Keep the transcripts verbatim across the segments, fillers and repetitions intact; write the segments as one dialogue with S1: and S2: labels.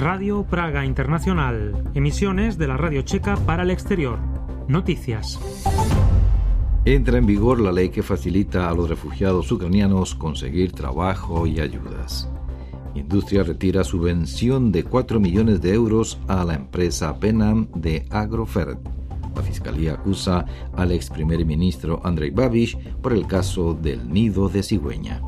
S1: Radio Praga Internacional. Emisiones de la Radio Checa para el exterior. Noticias.
S2: Entra en vigor la ley que facilita a los refugiados ucranianos conseguir trabajo y ayudas. Industria retira subvención de cuatro millones de euros a la empresa Penam de Agrofert. La Fiscalía acusa al ex primer ministro Andrej Babiš por el caso del nido de cigüeña.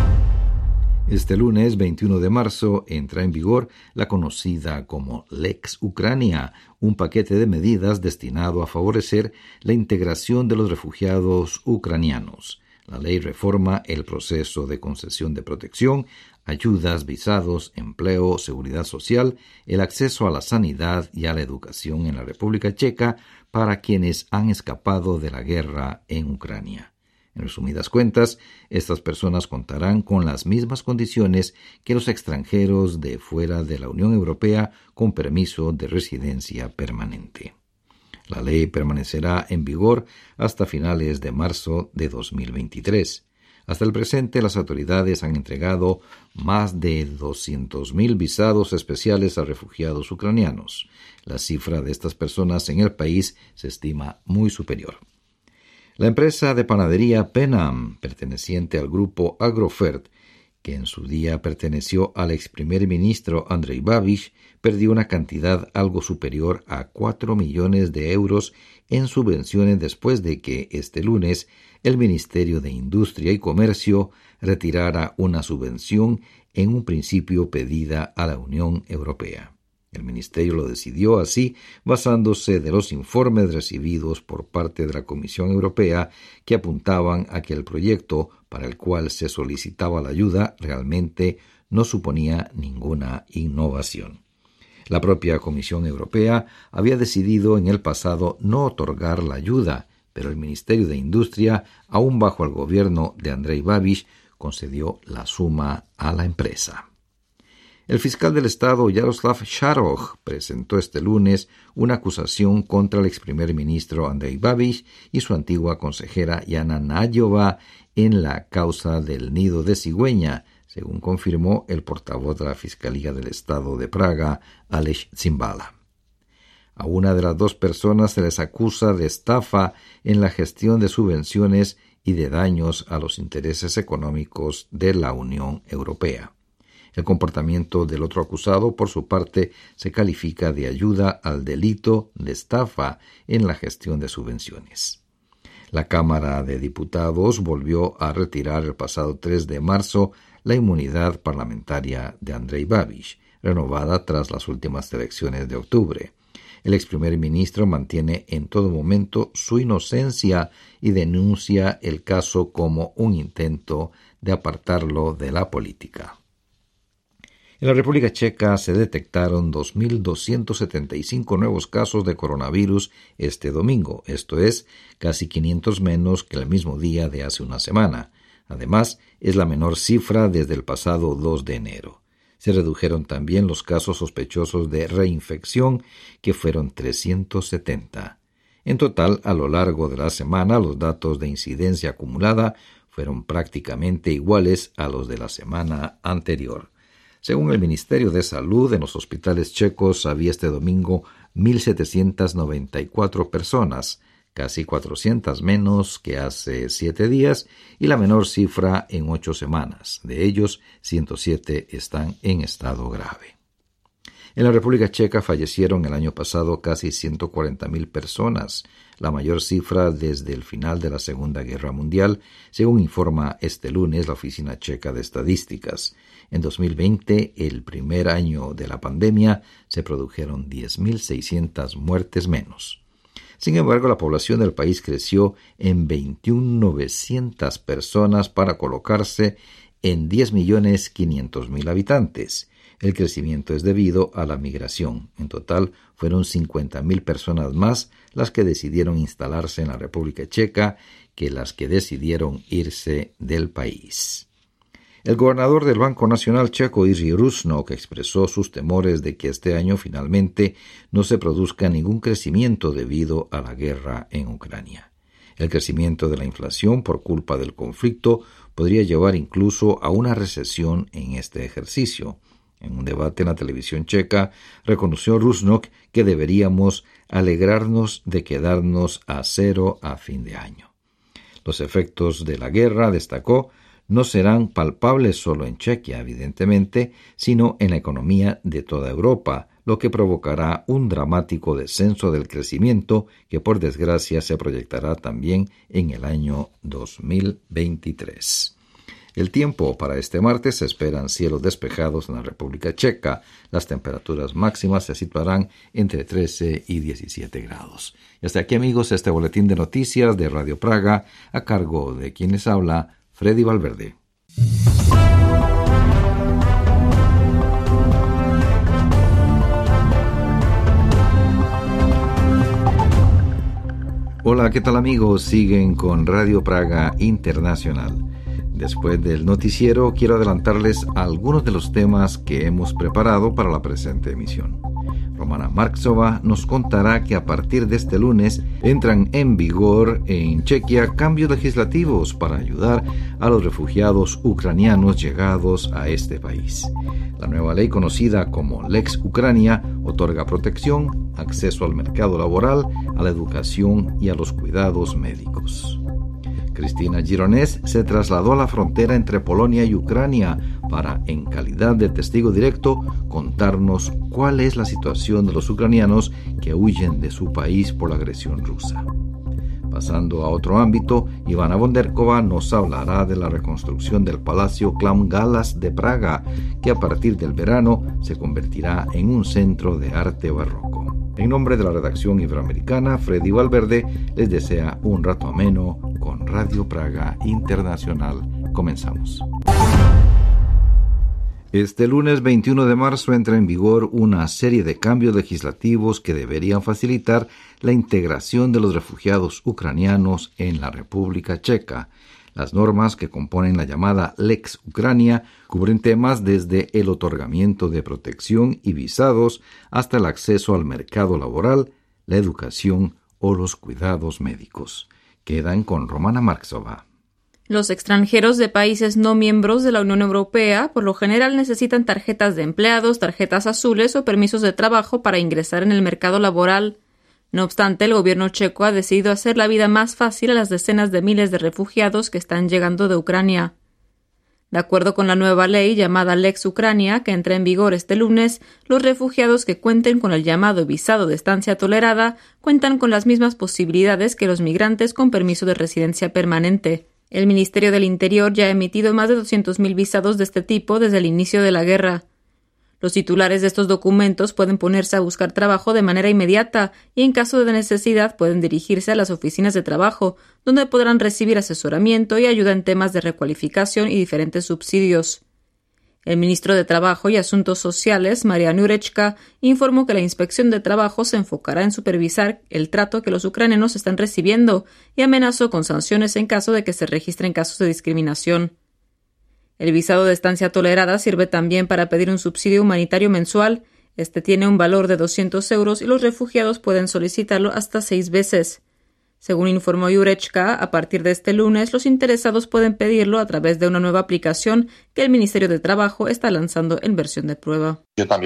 S2: Este lunes veintiuno de marzo entra en vigor la conocida como Lex Ucrania, un paquete de medidas destinado a favorecer la integración de los refugiados ucranianos. La ley reforma el proceso de concesión de protección, ayudas, visados, empleo, seguridad social, el acceso a la sanidad y a la educación en la República Checa para quienes han escapado de la guerra en Ucrania. En resumidas cuentas, estas personas contarán con las mismas condiciones que los extranjeros de fuera de la Unión Europea con permiso de residencia permanente. La ley permanecerá en vigor hasta finales de marzo de dos mil veintitrés. Hasta el presente, las autoridades han entregado más de doscientos mil visados especiales a refugiados ucranianos. La cifra de estas personas en el país se estima muy superior. La empresa de panadería Penam, perteneciente al grupo Agrofert, que en su día perteneció al ex primer ministro Andrej Babiš, perdió una cantidad algo superior a cuatro millones de euros en subvenciones después de que este lunes el Ministerio de Industria y Comercio retirara una subvención en un principio pedida a la Unión Europea. El ministerio lo decidió así basándose de los informes recibidos por parte de la Comisión Europea que apuntaban a que el proyecto para el cual se solicitaba la ayuda realmente no suponía ninguna innovación. La propia Comisión Europea había decidido en el pasado no otorgar la ayuda, pero el Ministerio de Industria, aún bajo el gobierno de Andrej Babiš, concedió la suma a la empresa. El fiscal del Estado, Jaroslav Šaroch, presentó este lunes una acusación contra el ex primer ministro Andrej Babiš y su antigua consejera Jana Nájová en la causa del nido de cigüeña, según confirmó el portavoz de la Fiscalía del Estado de Praga, Aleš Cimbala. A una de las dos personas se les acusa de estafa en la gestión de subvenciones y de daños a los intereses económicos de la Unión Europea. El comportamiento del otro acusado, por su parte, se califica de ayuda al delito de estafa en la gestión de subvenciones. La Cámara de Diputados volvió a retirar el pasado tres de marzo la inmunidad parlamentaria de Andrej Babiš, renovada tras las últimas elecciones de octubre. El ex primer ministro mantiene en todo momento su inocencia y denuncia el caso como un intento de apartarlo de la política. En la República Checa se detectaron dos mil doscientos setenta y cinco nuevos casos de coronavirus este domingo, esto es, casi quinientos menos que el mismo día de hace una semana. Además, es la menor cifra desde el pasado dos de enero. Se redujeron también los casos sospechosos de reinfección, que fueron trescientos setenta. En total, a lo largo de la semana, los datos de incidencia acumulada fueron prácticamente iguales a los de la semana anterior. Según el Ministerio de Salud, en los hospitales checos había este domingo mil setecientas noventa y cuatro personas, casi cuatrocientas menos que hace siete días y la menor cifra en ocho semanas. De ellos, ciento siete están en estado grave. En la República Checa fallecieron el año pasado casi ciento cuarenta mil personas, la mayor cifra desde el final de la Segunda Guerra Mundial, según informa este lunes la Oficina Checa de Estadísticas. En dos mil veinte, el primer año de la pandemia, se produjeron diez mil seiscientas muertes menos. Sin embargo, la población del país creció en veintiún mil novecientas personas para colocarse en diez millones quinientos mil habitantes. El crecimiento es debido a la migración. En total, fueron cincuenta mil personas más las que decidieron instalarse en la República Checa que las que decidieron irse del país. El gobernador del Banco Nacional checo, Jiří Rusnok, expresó sus temores de que este año finalmente no se produzca ningún crecimiento debido a la guerra en Ucrania. El crecimiento de la inflación por culpa del conflicto podría llevar incluso a una recesión en este ejercicio. En un debate en la televisión checa, reconoció Rusnok que deberíamos alegrarnos de quedarnos a cero a fin de año. Los efectos de la guerra, destacó, no serán palpables solo en Chequia, evidentemente, sino en la economía de toda Europa, lo que provocará un dramático descenso del crecimiento que, por desgracia, se proyectará también en el año dos mil veintitrés. El tiempo para este martes: se esperan cielos despejados en la República Checa. Las temperaturas máximas se situarán entre trece y diecisiete grados. Y hasta aquí, amigos, este boletín de noticias de Radio Praga, a cargo de quien les habla, Freddy Valverde. Hola, ¿qué tal, amigos? Siguen con Radio Praga Internacional. Después del noticiero, quiero adelantarles algunos de los temas que hemos preparado para la presente emisión. Romana Marksova nos contará que a partir de este lunes entran en vigor en Chequia cambios legislativos para ayudar a los refugiados ucranianos llegados a este país. La nueva ley, conocida como Lex Ucrania, otorga protección, acceso al mercado laboral, a la educación y a los cuidados médicos. Cristina Gironès se trasladó a la frontera entre Polonia y Ucrania para, en calidad de testigo directo, contarnos cuál es la situación de los ucranianos que huyen de su país por la agresión rusa. Pasando a otro ámbito, Ivana Bonderkova nos hablará de la reconstrucción del Palacio Clown Galas de Praga, que a partir del verano se convertirá en un centro de arte barroco. En nombre de la redacción iberoamericana, Freddy Valverde les desea un rato ameno con Radio Praga Internacional. Comenzamos. Este lunes veintiuno de marzo entra en vigor una serie de cambios legislativos que deberían facilitar la integración de los refugiados ucranianos en la República Checa. Las normas que componen la llamada Lex Ucrania cubren temas desde el otorgamiento de protección y visados hasta el acceso al mercado laboral, la educación o los cuidados médicos. Quedan con Romana Marksova.
S3: Los extranjeros de países no miembros de la Unión Europea por lo general necesitan tarjetas de empleados, tarjetas azules o permisos de trabajo para ingresar en el mercado laboral. No obstante, el gobierno checo ha decidido hacer la vida más fácil a las decenas de miles de refugiados que están llegando de Ucrania. De acuerdo con la nueva ley llamada Lex Ucrania, que entra en vigor este lunes, los refugiados que cuenten con el llamado visado de estancia tolerada cuentan con las mismas posibilidades que los migrantes con permiso de residencia permanente. El Ministerio del Interior ya ha emitido más de doscientos mil visados de este tipo desde el inicio de la guerra. Los titulares de estos documentos pueden ponerse a buscar trabajo de manera inmediata y, en caso de necesidad, pueden dirigirse a las oficinas de trabajo, donde podrán recibir asesoramiento y ayuda en temas de recualificación y diferentes subsidios. El ministro de Trabajo y Asuntos Sociales, Marian Jurečka, informó que la inspección de trabajo se enfocará en supervisar el trato que los ucranianos están recibiendo y amenazó con sanciones en caso de que se registren casos de discriminación. El visado de estancia tolerada sirve también para pedir un subsidio humanitario mensual. Este tiene un valor de doscientos euros y los refugiados pueden solicitarlo hasta seis veces. Según informó Jurečka, a partir de este lunes los interesados pueden pedirlo a través de una nueva aplicación que el Ministerio de Trabajo está lanzando en versión de prueba.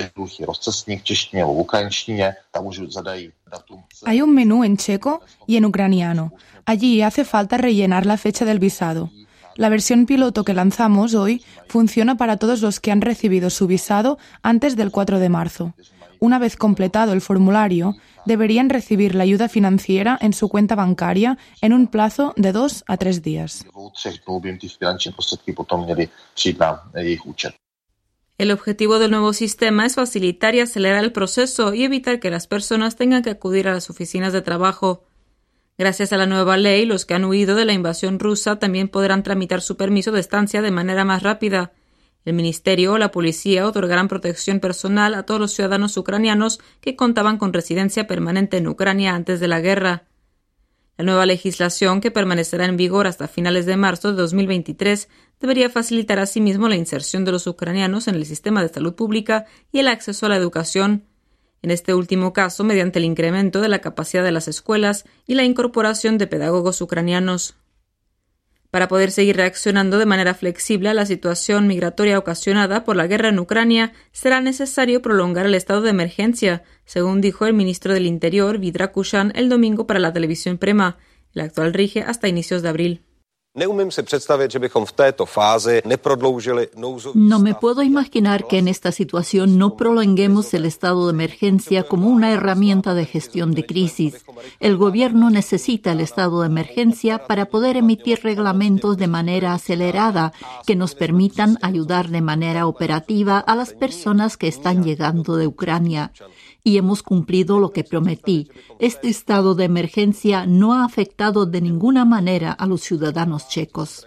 S4: Hay un menú en checo y en ucraniano. Allí hace falta rellenar la fecha del visado. La versión piloto que lanzamos hoy funciona para todos los que han recibido su visado antes del cuatro de marzo. Una vez completado el formulario, deberían recibir la ayuda financiera en su cuenta bancaria en un plazo de dos a tres días.
S3: El objetivo del nuevo sistema es facilitar y acelerar el proceso y evitar que las personas tengan que acudir a las oficinas de trabajo. Gracias a la nueva ley, los que han huido de la invasión rusa también podrán tramitar su permiso de estancia de manera más rápida. El ministerio o la policía otorgarán protección personal a todos los ciudadanos ucranianos que contaban con residencia permanente en Ucrania antes de la guerra. La nueva legislación, que permanecerá en vigor hasta finales de marzo de dos mil veintitrés, debería facilitar asimismo la inserción de los ucranianos en el sistema de salud pública y el acceso a la educación. En este último caso, mediante el incremento de la capacidad de las escuelas y la incorporación de pedagogos ucranianos. Para poder seguir reaccionando de manera flexible a la situación migratoria ocasionada por la guerra en Ucrania, será necesario prolongar el estado de emergencia, según dijo el ministro del Interior, Vít Rakušan, el domingo para la televisión Prema. El actual rige hasta inicios de abril.
S5: No me puedo imaginar que en esta situación no prolonguemos el estado de emergencia como una herramienta de gestión de crisis. El gobierno necesita el estado de emergencia para poder emitir reglamentos de manera acelerada que nos permitan ayudar de manera operativa a las personas que están llegando de Ucrania. Y hemos cumplido lo que prometí. Este estado de emergencia no ha afectado de ninguna manera a los ciudadanos checos.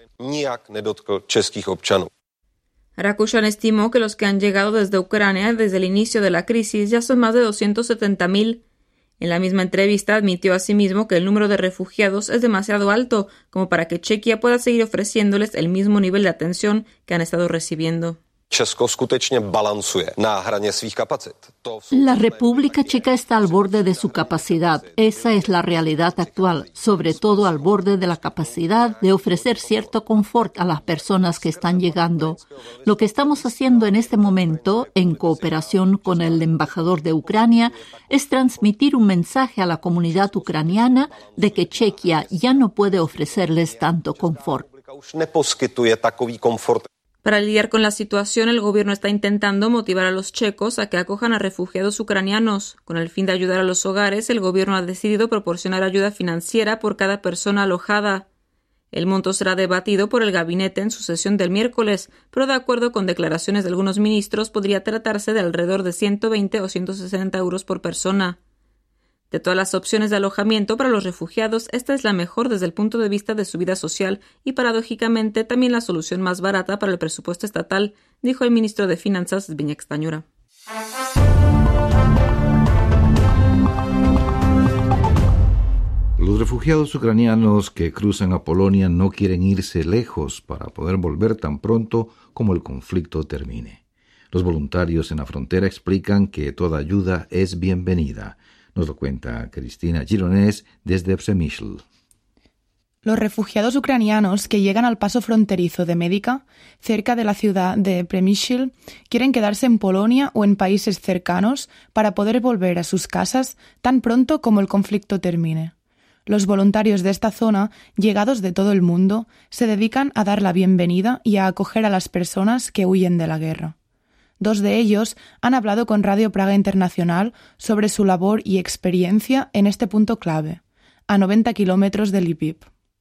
S3: Rakušan estimó que los que han llegado desde Ucrania desde el inicio de la crisis ya son más de doscientos setenta mil. En la misma entrevista admitió asimismo que el número de refugiados es demasiado alto como para que Chequia pueda seguir ofreciéndoles el mismo nivel de atención que han estado recibiendo.
S5: La República Checa está al borde de su capacidad. Esa es la realidad actual, sobre todo al borde de la capacidad de ofrecer cierto confort a las personas que están llegando. Lo que estamos haciendo en este momento, en cooperación con el embajador de Ucrania, es transmitir un mensaje a la comunidad ucraniana de que Chequia ya no puede ofrecerles tanto confort.
S3: Para lidiar con la situación, el gobierno está intentando motivar a los checos a que acojan a refugiados ucranianos. Con el fin de ayudar a los hogares, el gobierno ha decidido proporcionar ayuda financiera por cada persona alojada. El monto será debatido por el gabinete en su sesión del miércoles, pero de acuerdo con declaraciones de algunos ministros, podría tratarse de alrededor de ciento veinte o ciento sesenta euros por persona. De todas las opciones de alojamiento para los refugiados, esta es la mejor desde el punto de vista de su vida social y, paradójicamente, también la solución más barata para el presupuesto estatal, dijo el ministro de Finanzas, Zbigniew Staniura.
S2: Los refugiados ucranianos que cruzan a Polonia no quieren irse lejos para poder volver tan pronto como el conflicto termine. Los voluntarios en la frontera explican que toda ayuda es bienvenida. Nos lo cuenta Cristina Gironès desde Przemyśl.
S4: Los refugiados ucranianos que llegan al paso fronterizo de Medica, cerca de la ciudad de Przemyśl, quieren quedarse en Polonia o en países cercanos para poder volver a sus casas tan pronto como el conflicto termine. Los voluntarios de esta zona, llegados de todo el mundo, se dedican a dar la bienvenida y a acoger a las personas que huyen de la guerra. Dos de ellos han hablado con Radio Praga Internacional sobre su labor y experiencia en este punto clave, a noventa kilómetros de Lviv.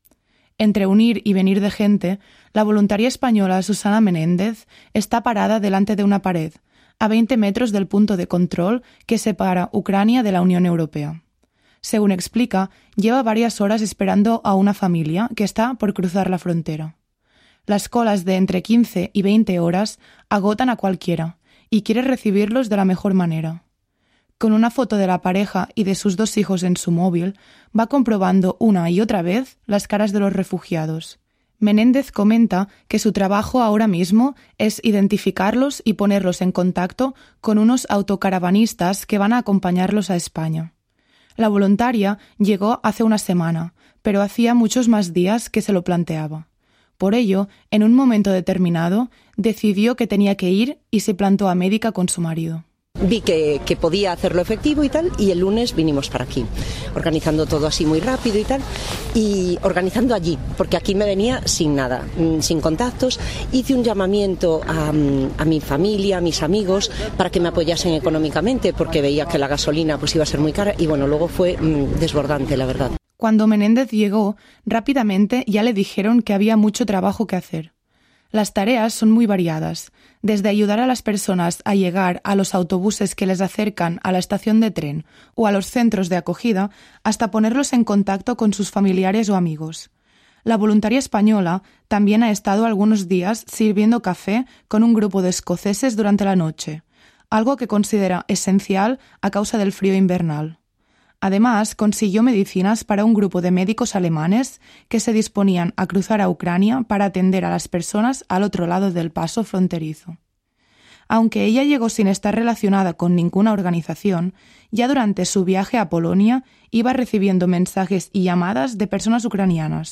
S4: Entre unir y venir de gente, la voluntaria española Susana Menéndez está parada delante de una pared, a veinte metros del punto de control que separa Ucrania de la Unión Europea. Según explica, lleva varias horas esperando a una familia que está por cruzar la frontera. Las colas de entre quince y veinte horas agotan a cualquiera y quiere recibirlos de la mejor manera. Con una foto de la pareja y de sus dos hijos en su móvil, va comprobando una y otra vez las caras de los refugiados. Menéndez comenta que su trabajo ahora mismo es identificarlos y ponerlos en contacto con unos autocaravanistas que van a acompañarlos a España. La voluntaria llegó hace una semana, pero hacía muchos más días que se lo planteaba. Por ello, en un momento determinado, decidió que tenía que ir y se plantó a Medica con su marido.
S6: Vi que, que podía hacerlo efectivo y tal, y el lunes vinimos para aquí, organizando todo así muy rápido y tal, y organizando allí, porque aquí me venía sin nada, sin contactos. Hice un llamamiento a, a mi familia, a mis amigos, para que me apoyasen económicamente, porque veía que la gasolina pues iba a ser muy cara, y bueno, luego fue mmm, desbordante, la verdad.
S4: Cuando Menéndez llegó, rápidamente ya le dijeron que había mucho trabajo que hacer. Las tareas son muy variadas, desde ayudar a las personas a llegar a los autobuses que les acercan a la estación de tren o a los centros de acogida, hasta ponerlos en contacto con sus familiares o amigos. La voluntaria española también ha estado algunos días sirviendo café con un grupo de escoceses durante la noche, algo que considera esencial a causa del frío invernal. Además, consiguió medicinas para un grupo de médicos alemanes que se disponían a cruzar a Ucrania para atender a las personas al otro lado del paso fronterizo. Aunque ella llegó sin estar relacionada con ninguna organización, ya durante su viaje a Polonia iba recibiendo mensajes y llamadas de personas ucranianas,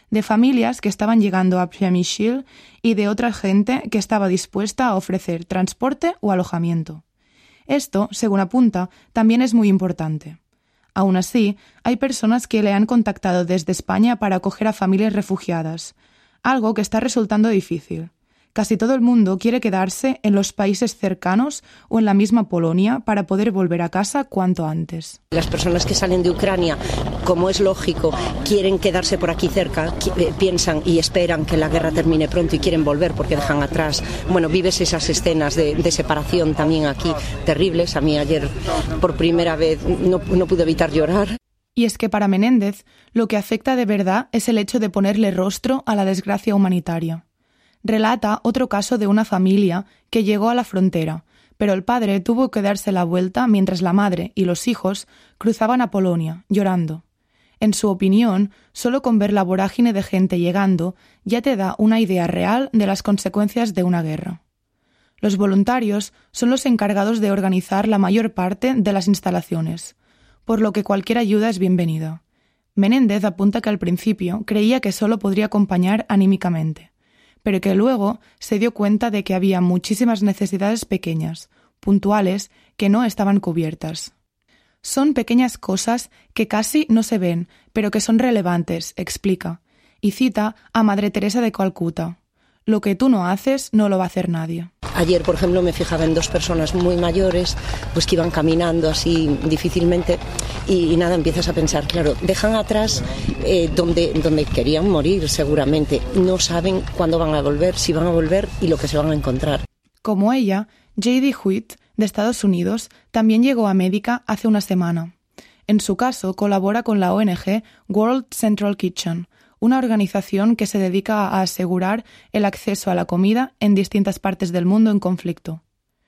S4: de familias que estaban llegando a Przemyśl y de otra gente que estaba dispuesta a ofrecer transporte o alojamiento. Esto, según apunta, también es muy importante. Aún así, hay personas que le han contactado desde España para acoger a familias refugiadas, algo que está resultando difícil. Casi todo el mundo quiere quedarse en los países cercanos o en la misma Polonia para poder volver a casa cuanto antes.
S6: Las personas que salen de Ucrania, como es lógico, quieren quedarse por aquí cerca, piensan y esperan que la guerra termine pronto y quieren volver porque dejan atrás. Bueno, vives esas escenas de, de separación también aquí terribles. A mí ayer por primera vez no, no pude evitar llorar.
S4: Y es que para Menéndez lo que afecta de verdad es el hecho de ponerle rostro a la desgracia humanitaria. Relata otro caso de una familia que llegó a la frontera, pero el padre tuvo que darse la vuelta mientras la madre y los hijos cruzaban a Polonia, llorando. En su opinión, solo con ver la vorágine de gente llegando ya te da una idea real de las consecuencias de una guerra. Los voluntarios son los encargados de organizar la mayor parte de las instalaciones, por lo que cualquier ayuda es bienvenida. Menéndez apunta que al principio creía que solo podría acompañar anímicamente, pero que luego se dio cuenta de que había muchísimas necesidades pequeñas, puntuales, que no estaban cubiertas. Son pequeñas cosas que casi no se ven, pero que son relevantes, explica, y cita a Madre Teresa de Calcuta. Lo que tú no haces, no lo va a hacer nadie.
S6: Ayer, por ejemplo, me fijaba en dos personas muy mayores, pues que iban caminando así difícilmente y, y nada, empiezas a pensar, claro, dejan atrás eh, donde, donde querían morir seguramente. No saben cuándo van a volver, si van a volver y lo que se van a encontrar.
S4: Como ella, J D Huit, de Estados Unidos, también llegó a Médica hace una semana. En su caso, colabora con la O N G World Central Kitchen, una organización que se dedica a asegurar el acceso a la comida en distintas partes del mundo en conflicto.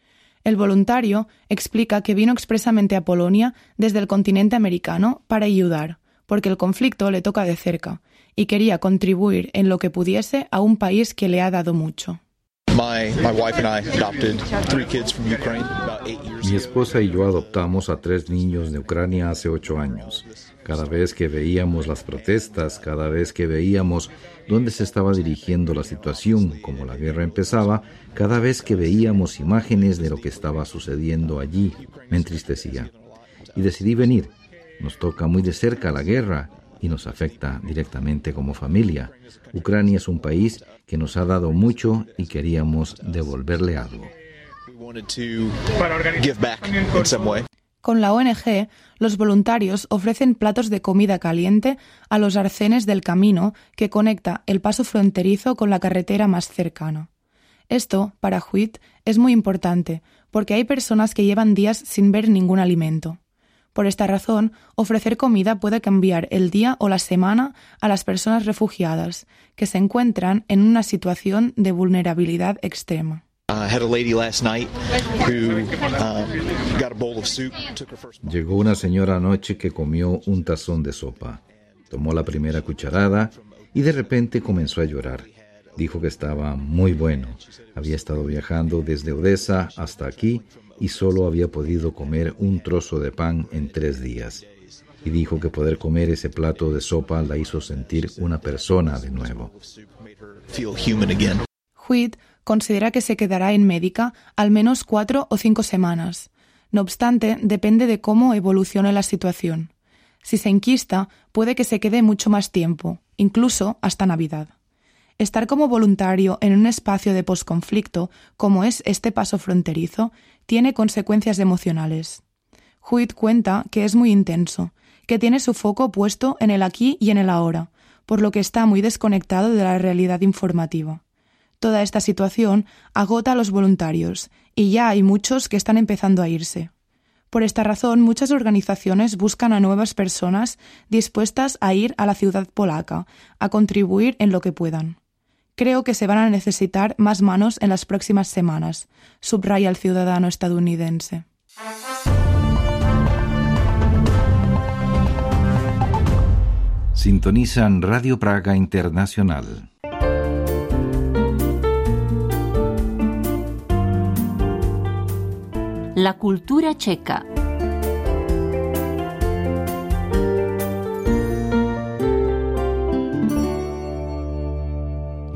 S4: El voluntario explica que vino expresamente a Polonia desde el continente americano para ayudar, porque el conflicto le toca de cerca, y quería contribuir en lo que pudiese a un país que le ha dado mucho.
S2: Mi esposa y yo adoptamos a tres niños de Ucrania hace ocho años. Cada vez que veíamos las protestas, cada vez que veíamos dónde se estaba dirigiendo la situación, como la guerra empezaba, cada vez que veíamos imágenes de lo que estaba sucediendo allí, me entristecía. Y decidí venir. Nos toca muy de cerca la guerra y nos afecta directamente como familia. Ucrania es un país que nos ha dado mucho y queríamos devolverle algo.
S4: Con la O N G, los voluntarios ofrecen platos de comida caliente a los arcenes del camino que conecta el paso fronterizo con la carretera más cercana. Esto, para Huit, es muy importante, porque hay personas que llevan días sin ver ningún alimento. Por esta razón, ofrecer comida puede cambiar el día o la semana a las personas refugiadas, que se encuentran en una situación de vulnerabilidad extrema.
S2: Llegó una señora anoche que comió un tazón de sopa. Tomó la primera cucharada y de repente comenzó a llorar. Dijo que estaba muy bueno. Había estado viajando desde Odessa hasta aquí y solo había podido comer un trozo de pan en tres días. Y dijo que poder comer ese plato de sopa la hizo sentir una persona de nuevo.
S4: Huit considera que se quedará en Médica al menos cuatro o cinco semanas. No obstante, depende de cómo evolucione la situación. Si se enquista, puede que se quede mucho más tiempo, incluso hasta Navidad. Estar como voluntario en un espacio de posconflicto, como es este paso fronterizo, tiene consecuencias emocionales. Huit cuenta que es muy intenso, que tiene su foco puesto en el aquí y en el ahora, por lo que está muy desconectado de la realidad informativa. Toda esta situación agota a los voluntarios y ya hay muchos que están empezando a irse. Por esta razón, muchas organizaciones buscan a nuevas personas dispuestas a ir a la ciudad polaca, a contribuir en lo que puedan. Creo que se van a necesitar más manos en las próximas semanas, subraya el ciudadano estadounidense.
S2: Sintonizan Radio Praga Internacional.
S5: La cultura checa.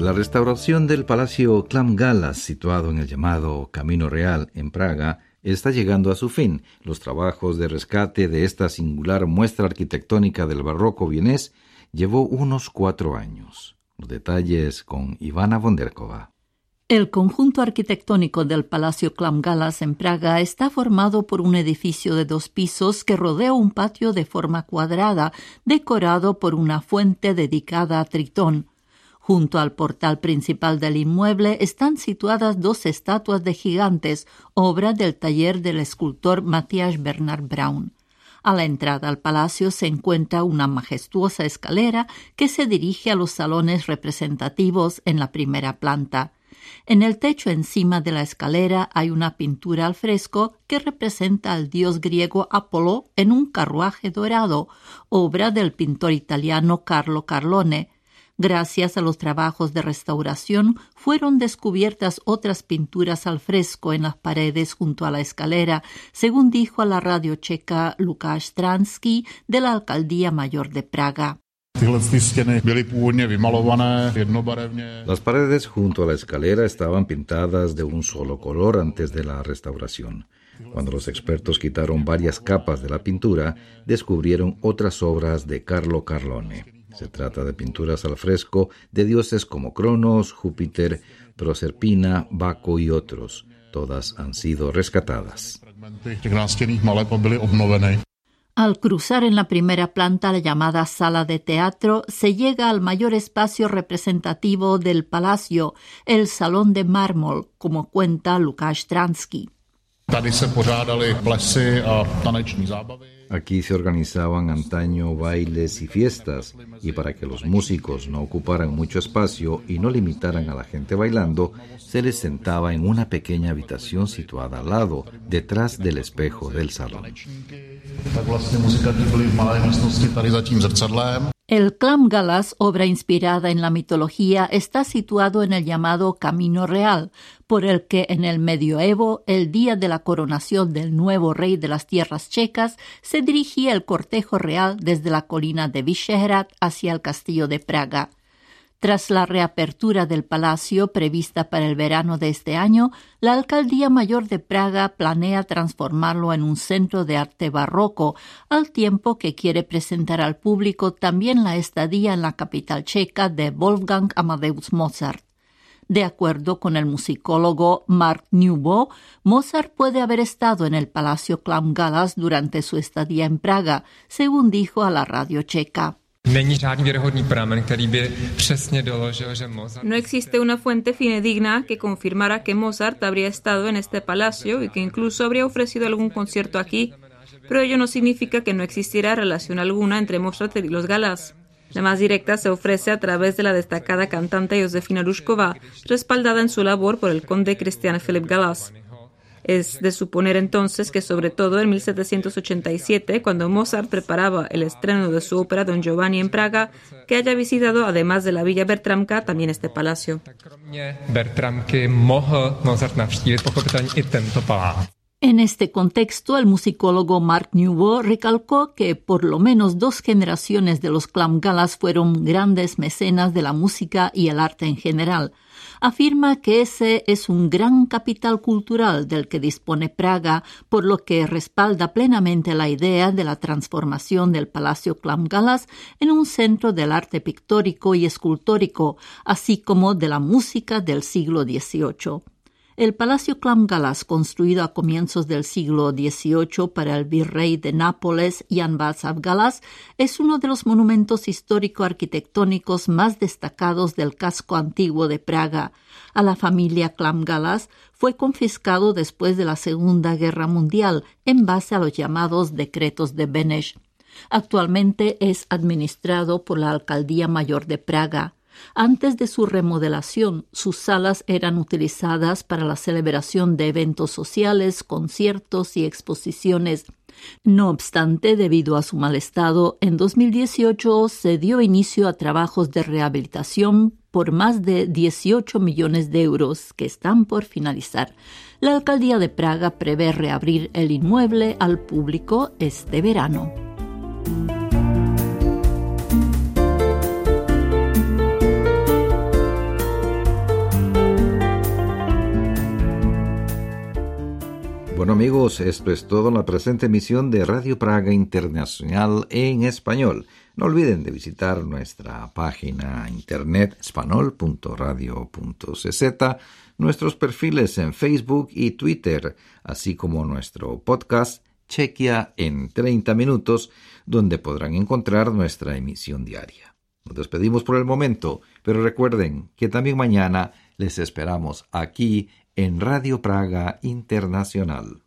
S2: La restauración del Palacio Klam-Galas, situado en el llamado Camino Real en Praga, está llegando a su fin. Los trabajos de rescate de esta singular muestra arquitectónica del barroco vienés llevó unos cuatro años. Los detalles con Ivana Bonderkova.
S5: El conjunto arquitectónico del Palacio Klam-Galas en Praga está formado por un edificio de dos pisos que rodea un patio de forma cuadrada, decorado por una fuente dedicada a Tritón. Junto al portal principal del inmueble están situadas dos estatuas de gigantes, obra del taller del escultor Matthias Bernhard Braun. A la entrada al palacio se encuentra una majestuosa escalera que se dirige a los salones representativos en la primera planta. En el techo encima de la escalera hay una pintura al fresco que representa al dios griego Apolo en un carruaje dorado, obra del pintor italiano Carlo Carlone. Gracias a los trabajos de restauración, fueron descubiertas otras pinturas al fresco en las paredes junto a la escalera, según dijo a la radio checa Lukáš Stransky de la Alcaldía Mayor de Praga.
S2: Las paredes junto a la escalera estaban pintadas de un solo color antes de la restauración. Cuando los expertos quitaron varias capas de la pintura, descubrieron otras obras de Carlo Carlone. Se trata de pinturas al fresco de dioses como Cronos, Júpiter, Proserpina, Baco y otros. Todas han sido rescatadas.
S5: Al cruzar en la primera planta la llamada sala de teatro, se llega al mayor espacio representativo del palacio, el Salón de Mármol, como cuenta Lukáš Stransky.
S2: Aquí se organizaban antaño bailes y fiestas, y para que los músicos no ocuparan mucho espacio y no limitaran a la gente bailando, se les sentaba en una pequeña habitación situada al lado, detrás del espejo del salón.
S5: El Klam-Galas, obra inspirada en la mitología, está situado en el llamado Camino Real, por el que en el medioevo, el día de la coronación del nuevo rey de las tierras checas, se dirigía el cortejo real desde la colina de Vyšehrad hacia el castillo de Praga. Tras la reapertura del palacio prevista para el verano de este año, la Alcaldía Mayor de Praga planea transformarlo en un centro de arte barroco, al tiempo que quiere presentar al público también la estadía en la capital checa de Wolfgang Amadeus Mozart. De acuerdo con el musicólogo Mark Newbo, Mozart puede haber estado en el Palacio Klam-Galas durante su estadía en Praga, según dijo a la radio checa.
S3: No existe una fuente fidedigna que confirmara que Mozart habría estado en este palacio y que incluso habría ofrecido algún concierto aquí, pero ello no significa que no existiera relación alguna entre Mozart y los Galas. La más directa se ofrece a través de la destacada cantante Josefina Rušková, respaldada en su labor por el conde Christian Philipp Galas. Es de suponer entonces que sobre todo en mil setecientos ochenta y siete, cuando Mozart preparaba el estreno de su ópera Don Giovanni en Praga, que haya visitado, además de la Villa Bertramka, también este palacio.
S5: En este contexto, el musicólogo Mark Newbo recalcó que por lo menos dos generaciones de los Klam-Galas fueron grandes mecenas de la música y el arte en general. Afirma que ese es un gran capital cultural del que dispone Praga, por lo que respalda plenamente la idea de la transformación del Palacio Klam-Galas en un centro del arte pictórico y escultórico, así como de la música del siglo dieciocho. El Palacio Klam-Galas, construido a comienzos del siglo dieciocho para el virrey de Nápoles, Jan Václav Galas, es uno de los monumentos histórico-arquitectónicos más destacados del casco antiguo de Praga. A la familia Klam-Galas fue confiscado después de la Segunda Guerra Mundial en base a los llamados decretos de Beneš. Actualmente es administrado por la Alcaldía Mayor de Praga. Antes de su remodelación, sus salas eran utilizadas para la celebración de eventos sociales, conciertos y exposiciones. No obstante, debido a su mal estado, en dos mil dieciocho se dio inicio a trabajos de rehabilitación por más de dieciocho millones de euros que están por finalizar. La Alcaldía de Praga prevé reabrir el inmueble al público este verano.
S2: amigos, esto es todo en la presente emisión de Radio Praga Internacional en español. No olviden de visitar nuestra página internet espanol punto radio punto c z, nuestros perfiles en Facebook y Twitter, así como nuestro podcast Chequia en treinta minutos, donde podrán encontrar nuestra emisión diaria. Nos despedimos por el momento, pero recuerden que también mañana les esperamos aquí en Radio Praga Internacional.